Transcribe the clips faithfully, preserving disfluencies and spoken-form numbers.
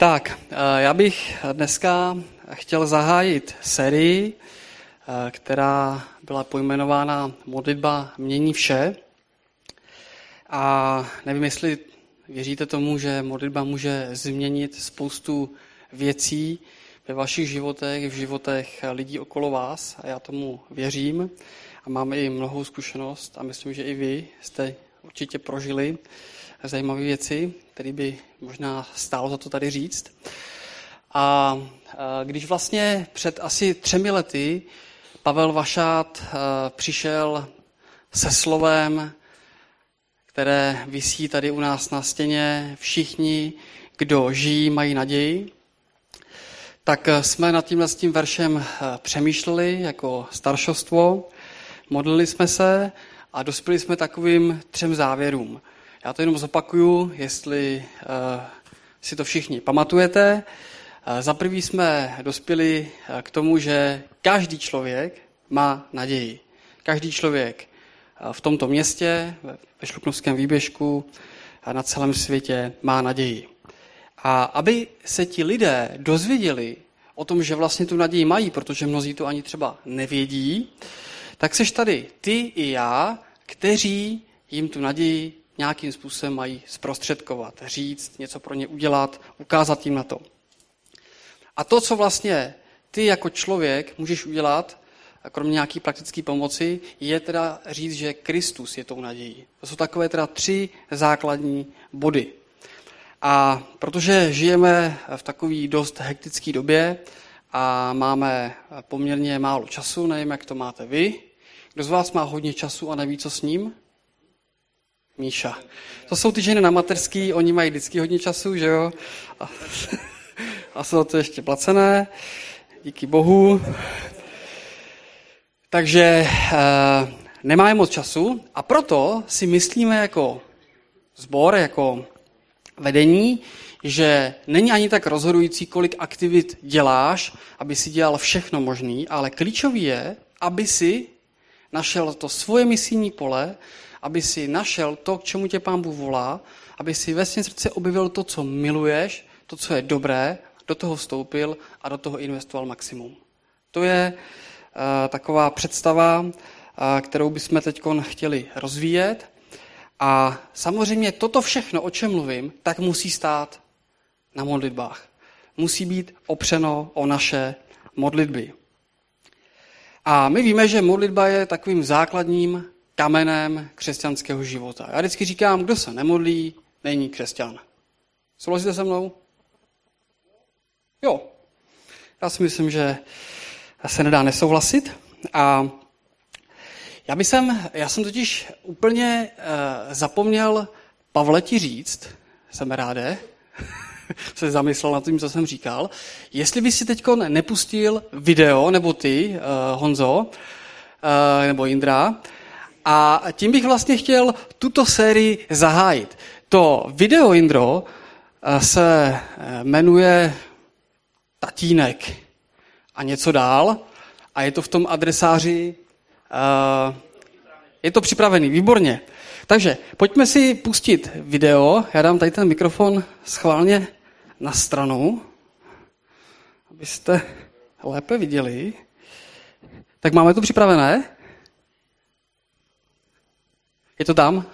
Tak, já bych dneska chtěl zahájit sérii, která byla pojmenována Modlitba mění vše. A nevím, jestli věříte tomu, že modlitba může změnit spoustu věcí ve vašich životech, v životech lidí okolo vás. A já tomu věřím a máme i mnohou zkušenost a myslím, že i vy jste určitě prožili zajímavé věci, které by možná stálo za to tady říct. A když vlastně před asi třemi lety Pavel Vašát přišel se slovem, které visí tady u nás na stěně, všichni, kdo žijí, mají naději, tak jsme nad tímhle s tím veršem přemýšleli jako staršostvo, modlili jsme se a dospěli jsme takovým třem závěrům. Já to jenom zopakuju, jestli uh, si to všichni pamatujete. Uh, za prvý jsme dospěli uh, k tomu, že každý člověk má naději. Každý člověk uh, v tomto městě, ve Šluknovském výběžku a na celém světě má naději. A aby se ti lidé dozvěděli o tom, že vlastně tu naději mají, protože mnozí to ani třeba nevědí, tak seš tady ty i já, kteří jim tu naději nějakým způsobem mají zprostředkovat, říct, něco pro ně udělat, ukázat jim na to. A to, co vlastně ty jako člověk můžeš udělat, kromě nějaké praktické pomoci, je teda říct, že Kristus je tou nadějí. To jsou takové teda tři základní body. A protože žijeme v takové dost hektické době a máme poměrně málo času, nevím, jak to máte vy, kdo z vás má hodně času a neví, co s ním? Míša. To jsou ty ženy na mateřský, oni mají vždycky hodně času, že jo? A, a jsou to ještě placené, díky bohu. Takže e, nemáme moc času a proto si myslíme jako sbor, jako vedení, že není ani tak rozhodující, kolik aktivit děláš, aby si dělal všechno možné, ale klíčový je, aby si našel to svoje misijní pole, aby si našel to, k čemu tě Pán Bůh volá, aby si ve svém srdci objevil to, co miluješ, to, co je dobré, do toho vstoupil a do toho investoval maximum. To je uh, taková představa, uh, kterou bychom teď chtěli rozvíjet. A samozřejmě toto všechno, o čem mluvím, tak musí stát na modlitbách. Musí být opřeno o naše modlitby. A my víme, že modlitba je takovým základním kamenem křesťanského života. Já vždycky říkám, kdo se nemodlí, není křesťan. Souhlasíte se mnou? Jo. Já si myslím, že se nedá nesouhlasit. A já, bych jsem, já jsem totiž úplně uh, zapomněl Pavle ti říct, jsem ráde, se zamyslel nad tím, co jsem říkal, jestli bys si teď nepustil video, nebo ty, uh, Honzo, uh, nebo Indra, a tím bych vlastně chtěl tuto sérii zahájit. To video, Indro, se jmenuje Tatínek a něco dál a je to v tom adresáři, je to připravený, výborně. Takže pojďme si pustit video, já dám tady ten mikrofon schválně na stranu, abyste lépe viděli. Tak máme to připravené? Je to tam?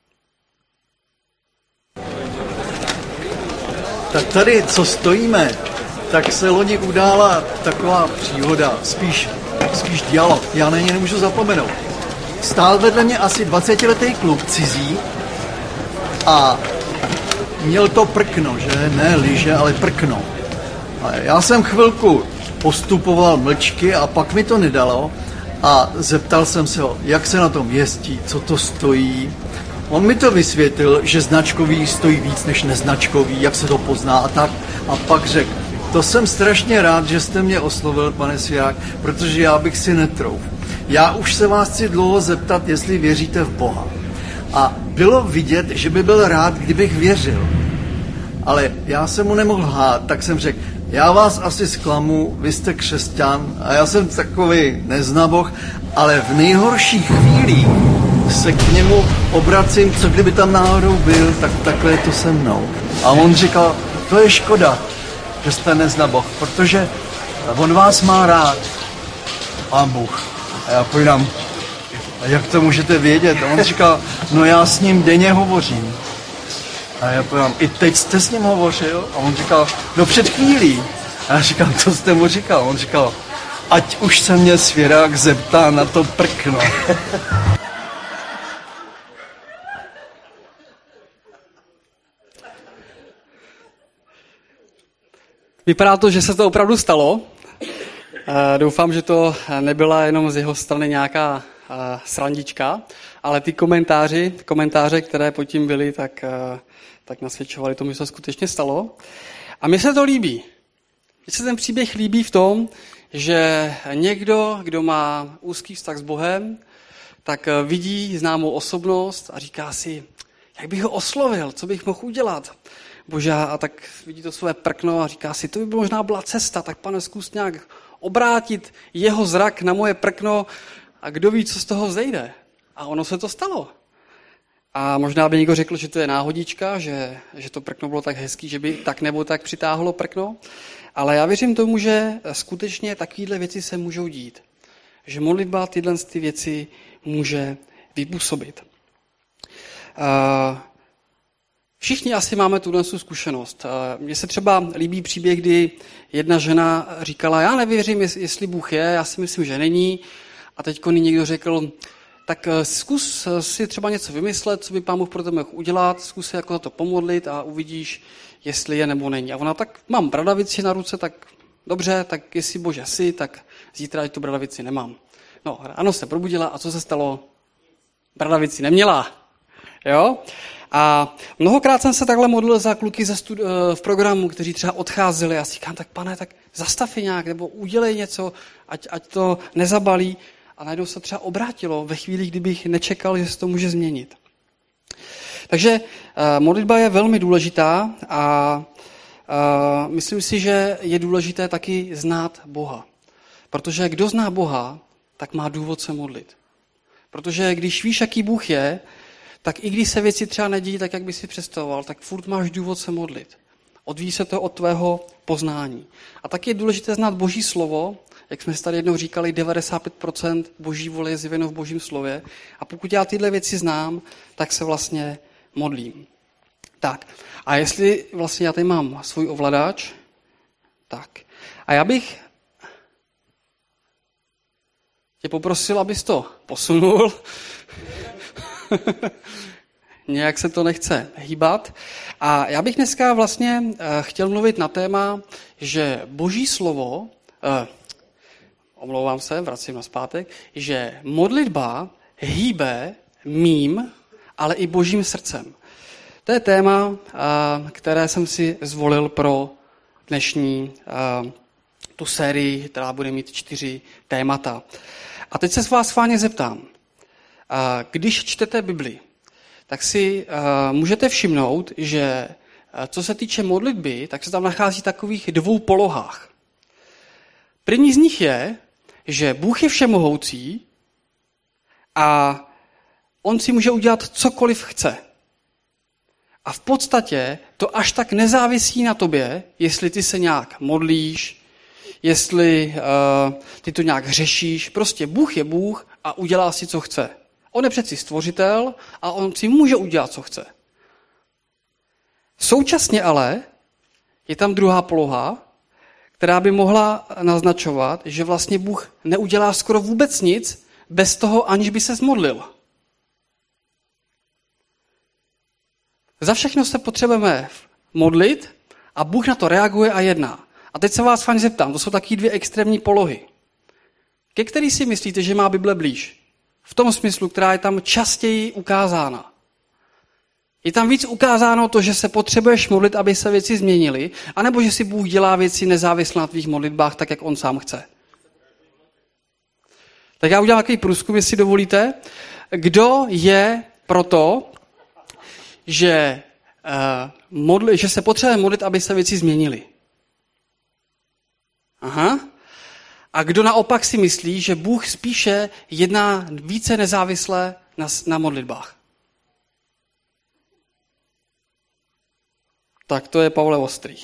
Tak tady, co stojíme, tak se loni udála taková příhoda, spíš, spíš dialog. Já na ně nemůžu zapomenout. Stál vedle mě asi dvacetiletý kluk cizí a měl to prkno, že? Ne lyže, ale prkno. A já jsem chvilku postupoval mlčky a pak mi to nedalo a zeptal jsem se ho, jak se na tom jezdí, co to stojí. On mi to vysvětlil, že značkový stojí víc než neznačkový, jak se to pozná a tak. A pak řekl, to jsem strašně rád, že jste mě oslovil, pane Svěrák, protože já bych si netrouf. Já už se vás chci dlouho zeptat, jestli věříte v Boha. A bylo vidět, že by byl rád, kdybych věřil. Ale já jsem mu nemohl lhát, tak jsem řekl, já vás asi zklamu, vy jste křesťan a já jsem takový neznaboch, ale v nejhorších chvílích se k němu obracím, co kdyby tam náhodou byl, tak takhle je to se mnou. A on říkal, to je škoda, že jste neznaboch, protože on vás má rád. Pán Bůh. A já povídám, a jak to můžete vědět? A on říkal, no já s ním denně hovořím. A já povídám, i teď jste s ním hovořil? A on říkal, no před chvílí. A já říkám, co jste mu říkal? On říkal, ať už se mě svěrák zeptá na to prkno. Vypadá to, že se to opravdu stalo. Doufám, že to nebyla jenom z jeho strany nějaká srandička, ale ty komentáři, komentáře, které pod tím byly, tak, tak nasvědčovaly tomu, že se skutečně stalo. A mně se to líbí. Mně se ten příběh líbí v tom, že někdo, kdo má úzký vztah s Bohem, tak vidí známou osobnost a říká si, jak bych ho oslovil, co bych mohl udělat. Bože, a tak vidí to své prkno a říká si, to by možná byla cesta, tak pane, zkus nějak obrátit jeho zrak na moje prkno a kdo ví, co z toho vzejde. A ono se to stalo. A možná by někdo řekl, že to je náhodička, že, že to prkno bylo tak hezký, že by tak nebo tak přitáhlo prkno. Ale já věřím tomu, že skutečně takovéhle věci se můžou dít. Že modlitba tyhle ty věci může vypůsobit. Uh, Všichni asi máme tuhle zkušenost. Mně se třeba líbí příběh, kdy jedna žena říkala, já nevěřím, jestli Bůh je, já si myslím, že není. A teď někdo řekl, tak zkus si třeba něco vymyslet, co by Pán Bůh pro tebe mohl udělat, zkus se jako za to pomodlit a uvidíš, jestli je nebo není. A ona, tak mám bradavici na ruce, tak dobře, tak jestli Bože jsi, tak zítra tu bradavici nemám. No, ráno se probudila a co se stalo? Bradavici neměla. Jo? A mnohokrát jsem se takhle modlil za kluky ze studi- v programu, kteří třeba odcházeli a si říkám, tak pane, tak zastav je nějak, nebo udělej něco, ať, ať to nezabalí. A najednou se třeba obrátilo ve chvíli, kdybych nečekal, že se to může změnit. Takže modlitba je velmi důležitá a, a myslím si, že je důležité taky znát Boha. Protože kdo zná Boha, tak má důvod se modlit. Protože když víš, jaký Bůh je, tak i když se věci třeba nedějí tak, jak by si představoval, tak furt máš důvod se modlit. Odvíjí se to od tvého poznání. A taky je důležité znát Boží slovo, jak jsme si tady jednou říkali, devadesát pět procent Boží vůle je zjeveno v Božím slově. A pokud já tyhle věci znám, tak se vlastně modlím. Tak, a jestli vlastně já tady mám svůj ovladač, tak. A já bych tě poprosil, abys to posunul. Nějak se to nechce hýbat. A já bych dneska vlastně chtěl mluvit na téma, že Boží slovo, eh, omlouvám se, vracím na zpátek, že modlitba hýbe mým, ale i Božím srdcem. To je téma, které jsem si zvolil pro dnešní tu sérii, která bude mít čtyři témata. A teď se vás schválně zeptám. Když čtete Bibli, tak si můžete všimnout, že co se týče modlitby, tak se tam nachází takových dvou polohách. První z nich je, že Bůh je všemohoucí a on si může udělat cokoliv chce. A v podstatě to až tak nezávisí na tobě, jestli ty se nějak modlíš, jestli uh, ty to nějak řešíš. Prostě Bůh je Bůh a udělá si, co chce. On je přeci stvořitel a on si může udělat, co chce. Současně ale je tam druhá poloha, která by mohla naznačovat, že vlastně Bůh neudělá skoro vůbec nic bez toho, aniž by se zmodlil. Za všechno se potřebujeme modlit a Bůh na to reaguje a jedná. A teď se vás fajn zeptám, to jsou taky dvě extrémní polohy. Ke který si myslíte, že má Bible blíž? V tom smyslu, která je tam častěji ukázána. Je tam víc ukázáno to, že se potřebuješ modlit, aby se věci změnily, anebo že si Bůh dělá věci nezávisle na tvých modlitbách, tak jak on sám chce. Tak já udělám takový průzkum, jestli dovolíte. Kdo je proto, že, uh, modli, že se potřebuje modlit, aby se věci změnily? Aha. A kdo naopak si myslí, že Bůh spíše jedná více nezávisle na, na modlitbách? Tak to je Pavle ostrý.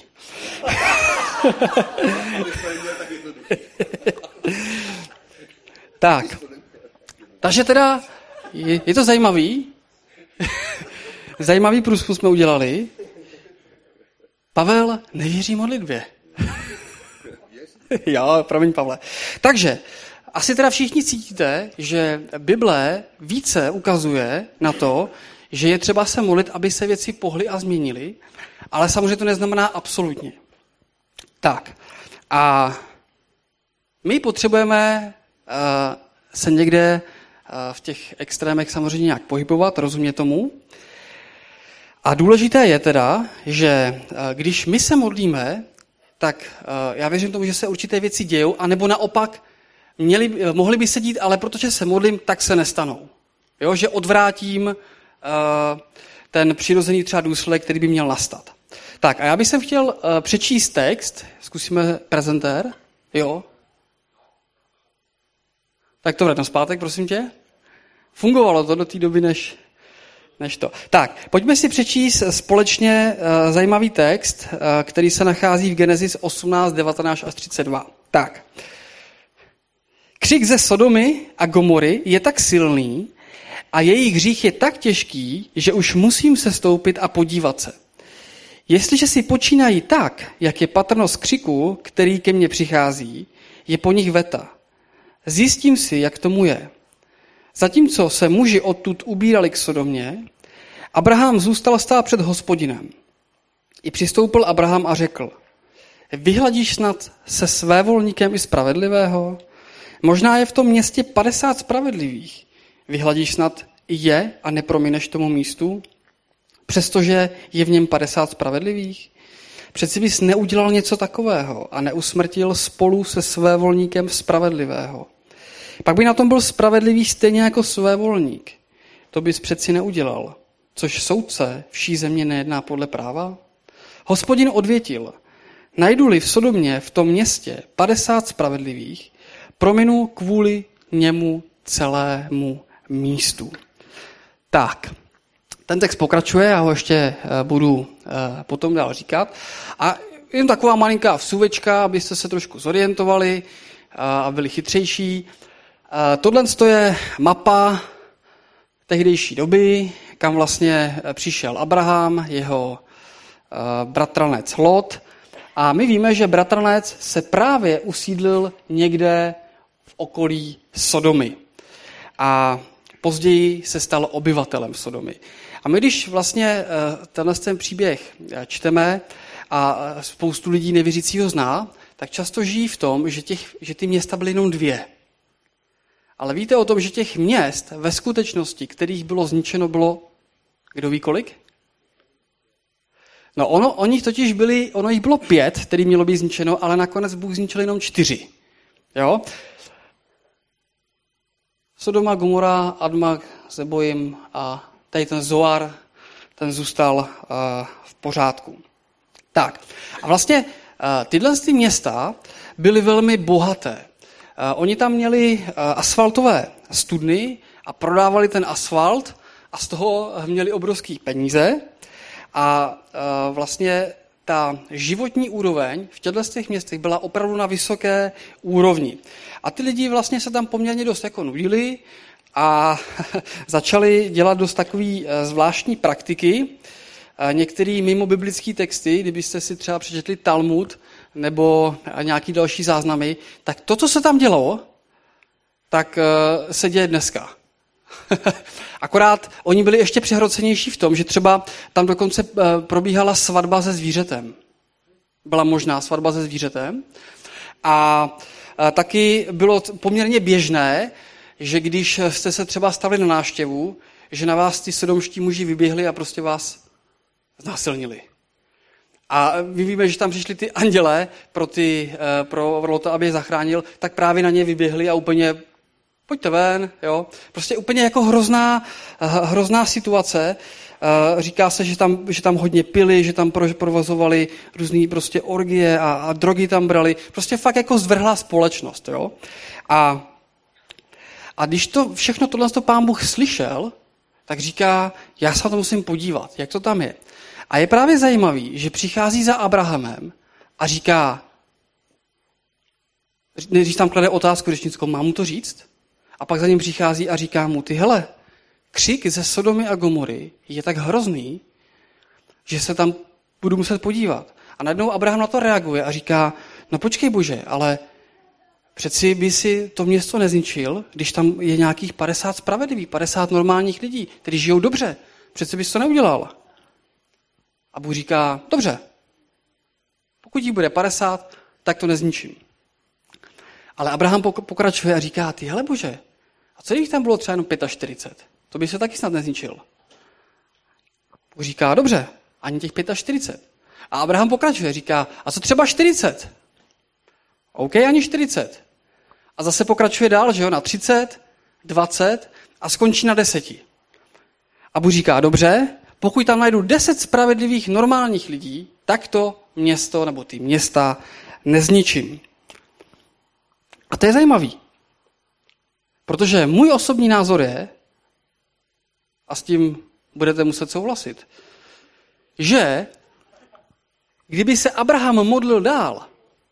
Tak, takže teda je, je to zajímavý. Zajímavý průzkum jsme udělali. Pavel nevěří modlitbě. Jo, promiň, Pavle. Takže, asi teda všichni cítíte, že Bible více ukazuje na to, že je třeba se modlit, aby se věci pohly a změnily, ale samozřejmě to neznamená absolutně. Tak, a my potřebujeme uh, se někde uh, v těch extrémech samozřejmě nějak pohybovat, rozumět tomu. A důležité je teda, že uh, když my se modlíme, tak uh, já věřím tomu, že se určité věci dějou, anebo naopak měli, mohly by se dít, ale protože se modlím, tak se nestanou. Jo, že odvrátím uh, ten přirozený třeba důsledek, který by měl nastat. Tak a já bych sem chtěl uh, přečíst text, zkusíme prezentér, jo. Tak to vrátím zpátek, prosím tě. Fungovalo to do té doby, než, než to. Tak, pojďme si přečíst společně uh, zajímavý text, uh, který se nachází v Genesis osmnáct, devatenáct až třicet dva. Tak. Křik ze Sodomy a Gomory je tak silný a jejich hřích je tak těžký, že už musím sestoupit a podívat se. Jestliže si počínají tak, jak je patrnost křiku, který ke mně přichází, je po nich veta. Zjistím si, jak tomu je. Zatímco se muži odtud ubírali k Sodomě, Abraham zůstal stát před Hospodinem. I přistoupil Abraham a řekl, vyhladíš snad se svévolníkem i spravedlivého? Možná je v tom městě padesát spravedlivých. Vyhladíš snad i je a nepromineš tomu místu? Přestože je v něm padesát spravedlivých? Přeci bys neudělal něco takového a neusmrtil spolu se svévolníkem spravedlivého. Pak by na tom byl spravedlivý stejně jako svévolník. To bys přeci neudělal. Což soudce vší země nejedná podle práva? Hospodin odvětil, najdu-li v Sodomě v tom městě padesát spravedlivých, prominu kvůli němu celému místu. Tak, ten text pokračuje, já ho ještě budu potom dál říkat. A jen taková malinká vsuvečka, abyste se trošku zorientovali a byli chytřejší. Tohle je mapa tehdejší doby, kam vlastně přišel Abraham, jeho bratranec Lot. A my víme, že bratranec se právě usídlil někde v okolí Sodomy. A později se stal obyvatelem Sodomy. A my, když vlastně tenhle ten příběh čteme a spoustu lidí nevěřícího zná, tak často žijí v tom, že, těch, že ty města byly jenom dvě. Ale víte o tom, že těch měst ve skutečnosti, kterých bylo zničeno, bylo, kdo ví kolik? No ono, oni totiž byli, ono jich bylo pět, který mělo být zničeno, ale nakonec Bůh zničil jenom čtyři. Jo? Sodoma, Gomora, Adma, Zebojim a tady ten Zoar, ten zůstal uh, v pořádku. Tak, a vlastně uh, tyhle ty města byly velmi bohaté. Uh, oni tam měli uh, asfaltové studny a prodávali ten asfalt a z toho měli obrovský peníze. A uh, vlastně ta životní úroveň v těchto těch městech byla opravdu na vysoké úrovni. A ty lidi vlastně se tam poměrně dost jako nudili a začali dělat dost takový zvláštní praktiky. Některé mimo biblické texty, kdybyste si třeba přečetli Talmud nebo nějaký další záznamy, tak to, co se tam dělalo, tak se děje dneska. Akorát oni byli ještě přehrocenější v tom, že třeba tam dokonce probíhala svatba se zvířetem. Byla možná svatba se zvířetem. A taky bylo poměrně běžné, že když jste se třeba stavili na návštěvu, že na vás ty sodomští muži vyběhli a prostě vás znásilnili. A my víme, že tam přišli ty andělé pro, ty, pro Lota, aby je zachránil, tak právě na ně vyběhli a úplně pojďte ven, jo. Prostě úplně jako hrozná, hrozná situace. Říká se, že tam, že tam hodně pili, že tam provozovali různý prostě orgie a, a drogy tam brali. Prostě fakt jako zvrhlá společnost, jo. A, a když to všechno tohle Pán Bůh slyšel, tak říká, já se na to musím podívat, jak to tam je. A je právě zajímavý, že přichází za Abrahamem a říká, než tam klade otázku řečnickou, mám mu to říct? A pak za ním přichází a říká mu, ty hele, křik ze Sodomy a Gomory je tak hrozný, že se tam budu muset podívat. A najednou Abraham na to reaguje a říká, no počkej Bože, ale přeci by si to město nezničil, když tam je nějakých padesát spravedlivých, padesát normálních lidí, kteří žijou dobře. Přeci bys to neudělal. A Bůh říká, dobře, pokud jich bude padesát, tak to nezničím. Ale Abraham pokračuje a říká, ty hele Bože, a co když tam bylo třeba jenom čtyřicet pět? To by se taky snad nezničil. Bůh říká, dobře, ani těch čtyřicet pět. A Abraham pokračuje, říká, a co třeba čtyřicet? OK, ani čtyřicet. A zase pokračuje dál, že jo, na třicet, dvacet a skončí na deseti. A Bůh říká, dobře, pokud tam najdu deset spravedlivých normálních lidí, tak to město nebo ty města nezničím. A to je zajímavý. Protože můj osobní názor je, a s tím budete muset souhlasit, že kdyby se Abraham modlil dál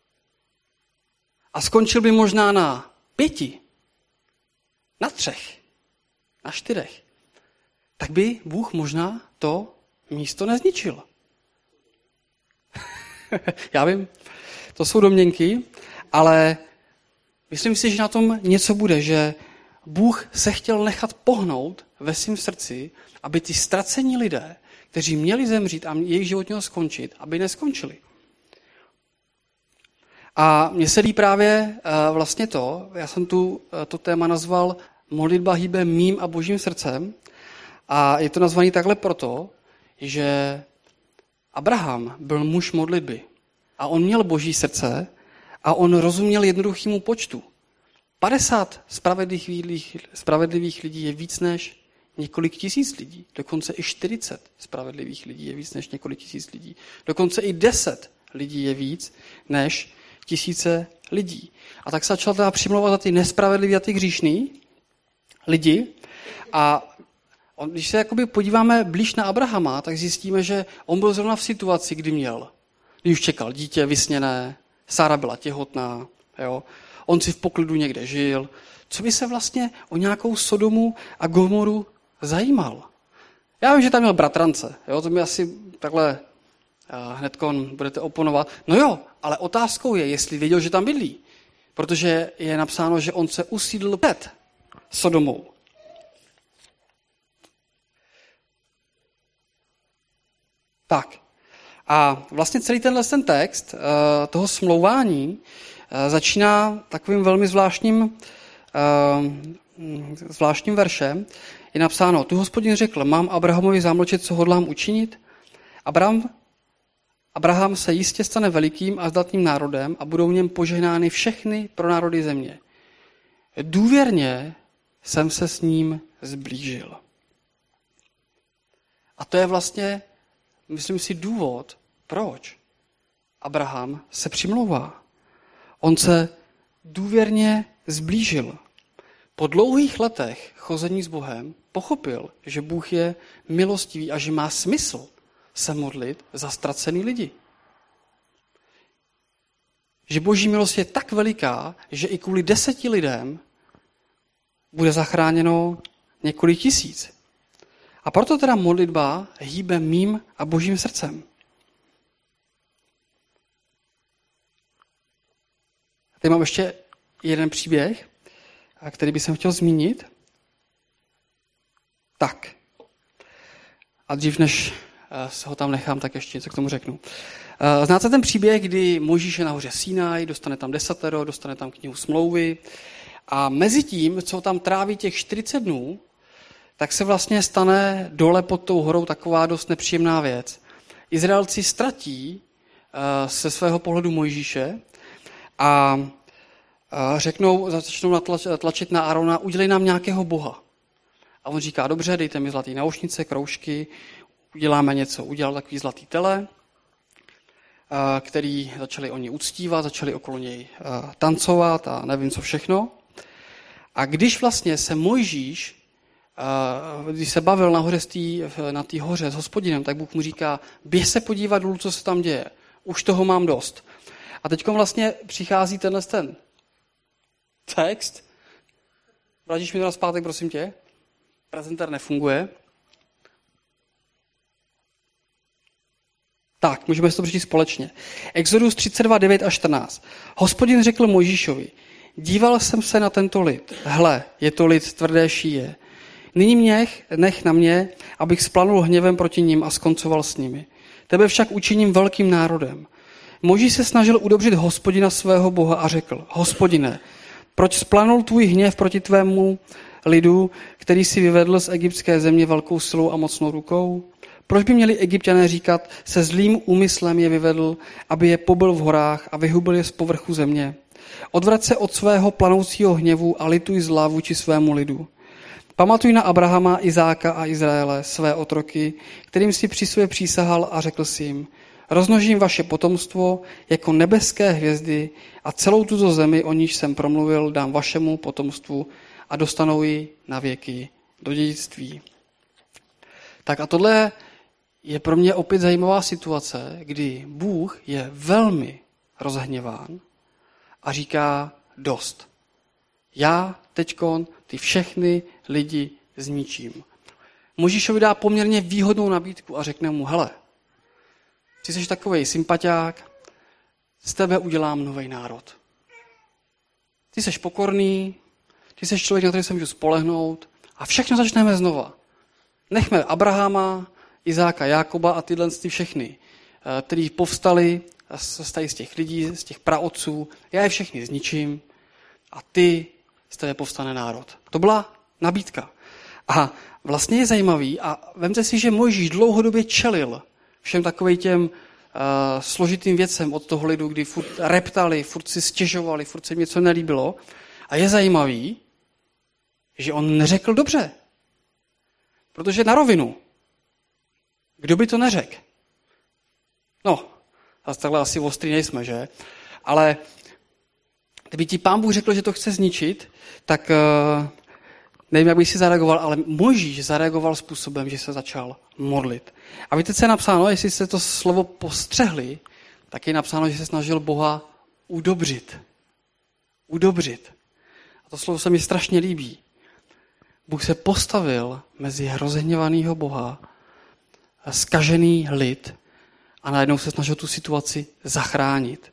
a skončil by možná na pěti, na třech, na čtyřech, tak by Bůh možná to místo nezničil. Já vím, to jsou domněnky, ale myslím si, že na tom něco bude, že Bůh se chtěl nechat pohnout ve svém srdci, aby ty ztracení lidé, kteří měli zemřít a jejich život měl skončit, aby neskončili. A mně se líbí právě vlastně to, já jsem tu to téma nazval Modlitba hýbe mým a božím srdcem a je to nazvaný takhle proto, že Abraham byl muž modlitby a on měl boží srdce a on rozuměl jednoduchému počtu. padesát spravedlivých, spravedlivých lidí je víc než několik tisíc lidí. Dokonce i čtyřicet spravedlivých lidí je víc než několik tisíc lidí. Dokonce i deset lidí je víc než tisíce lidí. A tak se začal teda přimlouvat za ty nespravedlivý a ty hříšný lidi. A on, když se jakoby podíváme blíž na Abrahama, tak zjistíme, že on byl zrovna v situaci, kdy měl. Když už čekal dítě vysněné, Sára byla těhotná, jo. On si v poklidu někde žil. Co by se vlastně o nějakou Sodomu a Gomoru zajímal? Já vím, že tam měl bratrance. Jo? To mi asi takhle hnedkon budete oponovat. No jo, ale otázkou je, jestli věděl, že tam bydlí. Protože je napsáno, že on se usídlil před Sodomou. Tak. A vlastně celý tenhle ten text toho smlouvání začíná takovým velmi zvláštním, zvláštním veršem. Je napsáno, tu Hospodin řekl, mám Abrahamovi zamlčet, co hodlám učinit. Abraham, Abraham se jistě stane velikým a zdatným národem a budou v něm požehnány všechny pronárody země. Důvěrně jsem se s ním zblížil. A to je vlastně, myslím si, důvod, proč Abraham se přimlouvá. On se důvěrně zblížil. Po dlouhých letech chození s Bohem pochopil, že Bůh je milostivý a že má smysl se modlit za ztracený lidi. Že boží milost je tak veliká, že i kvůli deseti lidem bude zachráněno několik tisíc. A proto teda modlitba hýbe mým a božím srdcem. Tady mám ještě jeden příběh, který bych chtěl zmínit. Tak. A dřív, než se ho tam nechám, tak ještě něco k tomu řeknu. Znáte ten příběh, kdy Mojžíš je nahoře Sinaj, dostane tam desatero, dostane tam knihu smlouvy a mezi tím, co tam tráví těch čtyřicet dnů, tak se vlastně stane dole pod tou horou taková dost nepříjemná věc. Izraelci ztratí se svého pohledu Mojžíše a řeknou, začnou tlačit na Arona, udělej nám nějakého boha. A on říká, dobře, dejte mi zlatý náušnice, kroužky, uděláme něco. Udělal takový zlatý tele, který začali oni uctívat, začali okolo něj tancovat a nevím co všechno. A když vlastně se Mojžíš když se bavil nahoře tý, na té hoře s Hospodinem, tak Bůh mu říká, běž se podívat dolů, co se tam děje. Už toho mám dost. A teď vlastně přichází tenhle ten text. Vrátíš mi to na zpátek, prosím tě? Prezentér nefunguje. Tak, můžeme si to přečíst společně. Exodus třicet dva, devět a čtrnáct. Hospodin řekl Mojžíšovi, díval jsem se na tento lid. Hle, je to lid tvrdé šíje. Nyní mě nech na mě, abych splanul hněvem proti nim a skoncoval s nimi. Tebe však učiním velkým národem. Mojžíš se snažil udobřit Hospodina svého Boha a řekl, Hospodine, proč splanul tvůj hněv proti tvému lidu, který si vyvedl z egyptské země velkou silou a mocnou rukou? Proč by měli Egypťané říkat, se zlým úmyslem je vyvedl, aby je pobil v horách a vyhubil je z povrchu země? Odvrať se od svého planoucího hněvu a lituj zla vůči svému lidu. Pamatuj na Abrahama, Izáka a Izraele, své otroky, kterým si při sobě přísahal a řekl si jim, rozmnožím vaše potomstvo jako nebeské hvězdy a celou tuto zemi, o níž jsem promluvil, dám vašemu potomstvu a dostanou ji na věky do dědictví. Tak a tohle je pro mě opět zajímavá situace, kdy Bůh je velmi rozhněván a říká dost. Já teďkon ty všechny lidi zničím. Mojžíšovi dá poměrně výhodnou nabídku a řekne mu, hele, ty jsi takovej sympatiák, z tebe udělám nový národ. Ty jsi pokorný, ty jsi člověk, na který se můžu spolehnout a všechno začneme znova. Nechme Abrahama, Izáka, Jákoba a tyhle ty všechny, kteří povstali z těch lidí, z těch praotců, já je všechny zničím a ty z tebe povstane národ. To byla nabídka. A vlastně je zajímavý a vemte si, že Mojžíš dlouhodobě čelil všem takovým těm uh, složitým věcem od toho lidu, kdy furt reptali, furt si stěžovali, furt se jim něco nelíbilo. A je zajímavý, že on neřekl dobře. Protože na rovinu. Kdo by to neřekl? No, zase takhle asi ostrý nejsme, že? Ale kdyby ti Pán Bůh řekl, že to chce zničit, tak uh, nevím, jak by si zareagoval, ale Mojžíš zareagoval způsobem, že se začal modlit. A víte, co je napsáno? Jestli jste to slovo postřehli, tak je napsáno, že se snažil Boha udobřit. Udobřit. A to slovo se mi strašně líbí. Bůh se postavil mezi rozhněvanýho Boha, zkažený lid a najednou se snažil tu situaci zachránit.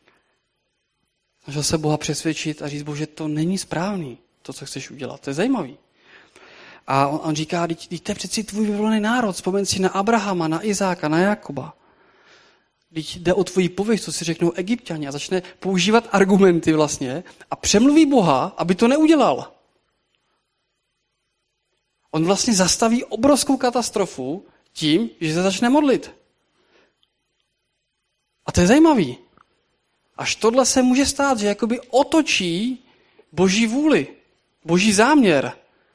Snažil se Boha přesvědčit a říct, Bože, to není správný, to, co chceš udělat. To je zajímavý. A on, on říká, to je přeci tvůj vyvolený národ, vzpomeň si na Abrahama, na Izáka, na Jakoba. Když jde o tvoji pověst, co si řeknou Egypťani a začne používat argumenty vlastně a přemluví Boha, aby to neudělal. On vlastně zastaví obrovskou katastrofu tím, že se začne modlit. A to je zajímavý. Až tohle se může stát, že jakoby otočí Boží vůli, Boží záměr.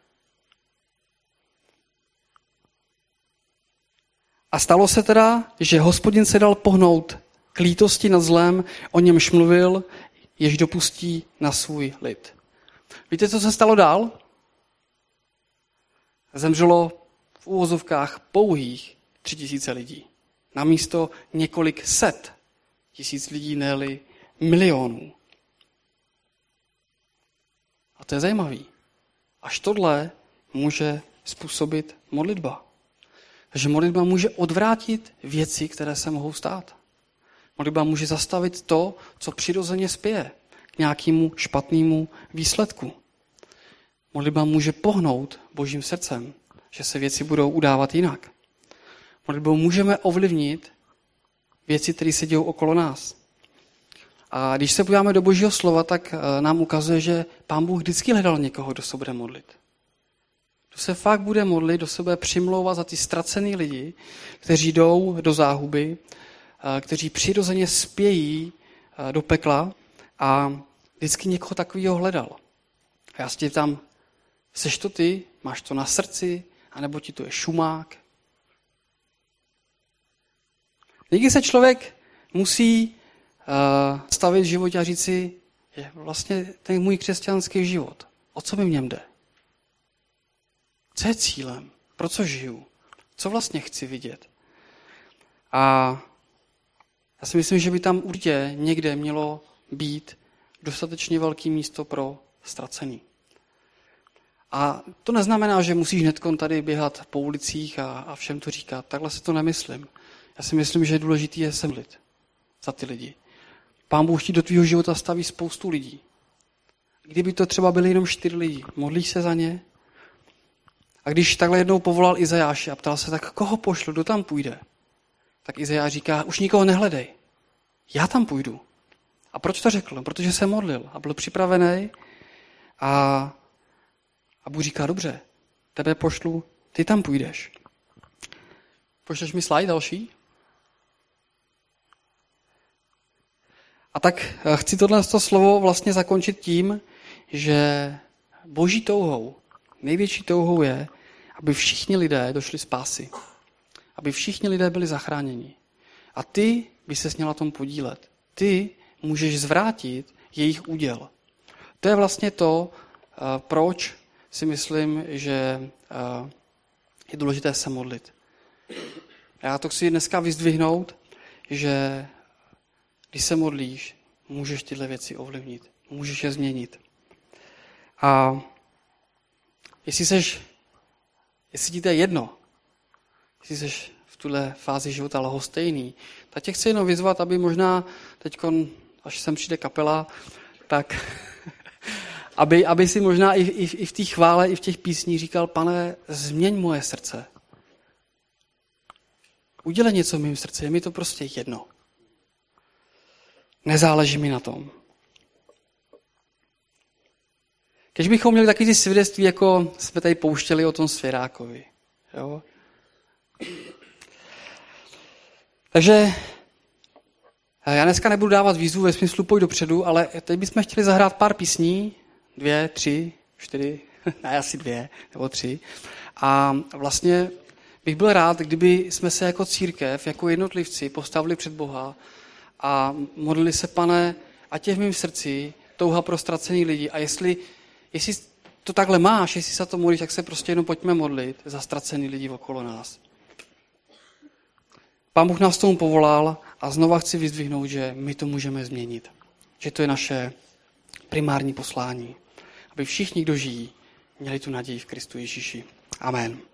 A stalo se teda, že Hospodin se dal pohnout k lítosti nad zlem, o němž mluvil, jež dopustí na svůj lid. Víte, co se stalo dál? Zemřelo v úvozovkách pouhých tři tisíce lidí. Namísto několik set tisíc lidí, ne-li milionů. A to je zajímavý. Až tohle může způsobit modlitba. Takže modlitba může odvrátit věci, které se mohou stát. Modlitba může zastavit to, co přirozeně spěje k nějakému špatnému výsledku. Modlitba může pohnout Božím srdcem, že se věci budou udávat jinak. Modlitbou můžeme ovlivnit věci, které se dějou okolo nás. A když se podíváme do Božího slova, tak nám ukazuje, že Pán Bůh vždycky hledal někoho, kdo se bude modlit. Kdo se fakt bude modlit, do sebe přimlouvat za ty ztracený lidi, kteří jdou do záhuby, kteří přirozeně spějí do pekla a vždycky někoho takového hledal. A já se tě tam, seš to ty, máš to na srdci, anebo ti to je šumák. Někdy se člověk musí uh, stavit v životě a říct si, že vlastně ten můj křesťanský život, o co mi v něm jde? Co je cílem? Pro co žiju? Co vlastně chci vidět? A já si myslím, že by tam určitě někde mělo být dostatečně velké místo pro ztracený. A to neznamená, že musíš hnedkon tady běhat po ulicích a, a všem to říkat. Takhle se to nemyslím. Já si myslím, že je důležité je se modlit za ty lidi. Pán Bůh ti do tvýho života staví spoustu lidí. Kdyby to třeba byly jenom čtyři lidi, modlíš se za ně? A když takhle jednou povolal Izajáše a ptal se, tak koho pošlu, kdo tam půjde? Tak Izajáš říká, už nikoho nehledej. Já tam půjdu. A proč to řekl? Protože se modlil a byl připravený a, a Bůh říká, dobře, tebe pošlu, ty tam půjdeš. Pošleš mi slide další? A tak chci tohle slovo vlastně zakončit tím, že boží touhou, největší touhou je, aby všichni lidé došli spásy. Aby všichni lidé byli zachráněni. A ty by ses měl na tom podílet. Ty můžeš zvrátit jejich úděl. To je vlastně to, proč si myslím, že je důležité se modlit. Já to chci dneska vyzdvihnout, že když se modlíš, můžeš tyhle věci ovlivnit. Můžeš je změnit. A jestli seš, jestli ti to je jedno, jestli seš v tuhle fázi života lhostejný, tak tě chci jenom vyzvat, aby možná teďkon, až sem přijde kapela, tak aby, aby si možná i, i, i v té chvále, i v těch písních říkal, Pane, změň moje srdce. Udělej něco v mém srdci, je mi to prostě jedno. Nezáleží mi na tom. Když bychom měli takový ty svědectví, jako jsme tady pouštěli o tom Svěrákovi. Jo? Takže já dneska nebudu dávat výzvu ve smyslu pojď dopředu, ale teď bychom chtěli zahrát pár písní, dvě, tři, čtyři, ne, asi dvě nebo tři. A vlastně bych byl rád, kdyby jsme se jako církev, jako jednotlivci postavili před Boha a modlili se, Pane, ať je v mém srdci touha pro ztracený lidi. A jestli, jestli to takhle máš, jestli se to modlíš, tak se prostě jenom pojďme modlit za ztracený lidi okolo nás. Pán Bůh nás tomu povolal a znova chci vyzdvihnout, že my to můžeme změnit. Že to je naše primární poslání. Aby všichni, kdo žijí, měli tu naději v Kristu Ježíši. Amen.